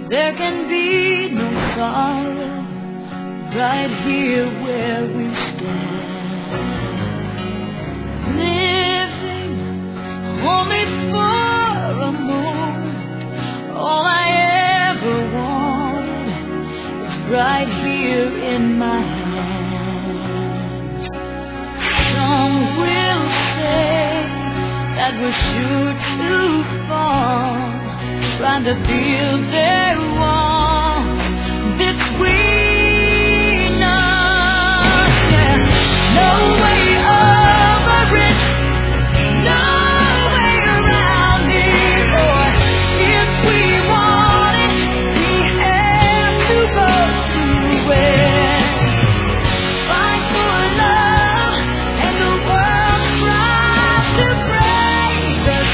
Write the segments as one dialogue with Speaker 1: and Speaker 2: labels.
Speaker 1: There can be no sorrow right here where we stand. Living only for a moment. All I ever wanted is right here in my hands. Some will say that we're sure to fall, trying to build their walls between us. Yeah. No way over it, no way around it. Or if we want it, we have to go through it. Fight for love, and the world tries to break us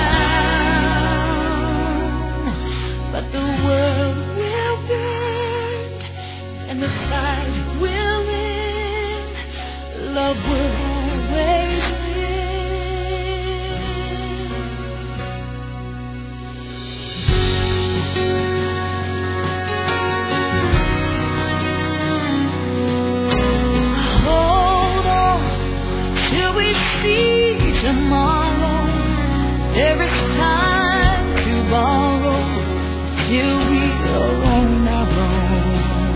Speaker 1: down. But the world will bend, and the fight will win. Love will always win. Hold on till we see tomorrow. There is time to borrow till we are on our own.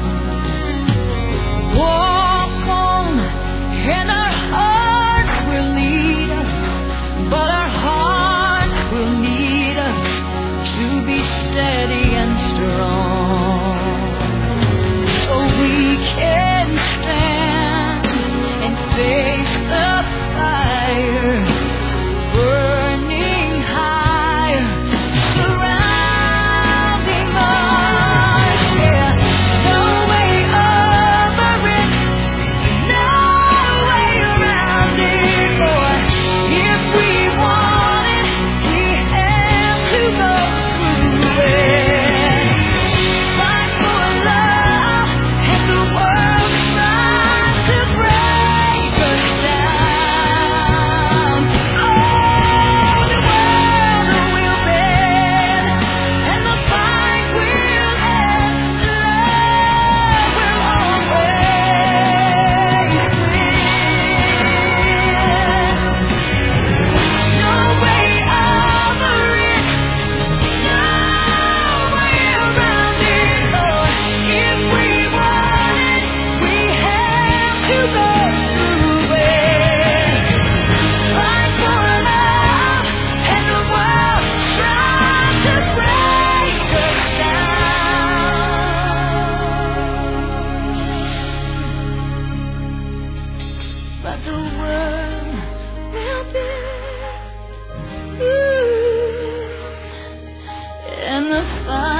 Speaker 1: Walk on, and our hearts will lead us, but our hearts will need us to be steady and strong, so we can stand and face the fire burning higher, surrounding us. Yeah. No way over it, no way around it. Boy, if we want it, we have to go through it. Fight for love, and the world tries to break us down. Oh, the world will bend, and the fight will end. Love will always win. No way over it, no way around it. Oh, if we want it, we have to go through it. Fight for love, and the world tries to break us down. But the world will bend, and the fight